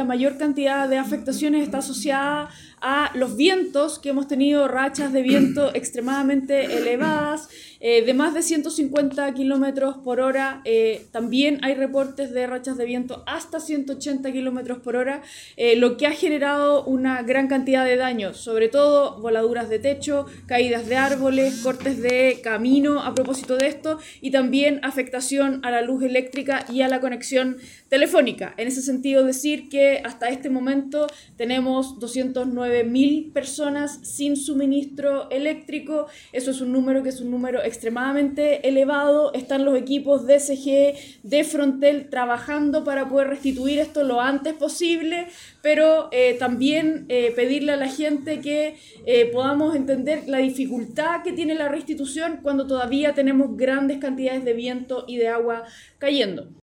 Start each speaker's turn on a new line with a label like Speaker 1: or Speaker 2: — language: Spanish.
Speaker 1: la mayor cantidad de afectaciones está asociada a los vientos, que hemos tenido rachas de viento extremadamente elevadas, de más de 150 kilómetros por hora. También hay reportes de rachas de viento hasta 180 kilómetros por hora, lo que ha generado una gran cantidad de daños, sobre todo voladuras de techo, caídas de árboles, cortes de camino a propósito de esto, y también afectación a la luz eléctrica y a la conexión telefónica. En ese sentido, decir que hasta este momento tenemos 209.000 personas sin suministro eléctrico. Eso es un número que es un número extremadamente elevado. Están los equipos de SGE, de Frontel, trabajando para poder restituir esto lo antes posible, pero también pedirle a la gente que podamos entender la dificultad que tiene la restitución cuando todavía tenemos grandes cantidades de viento y de agua cayendo.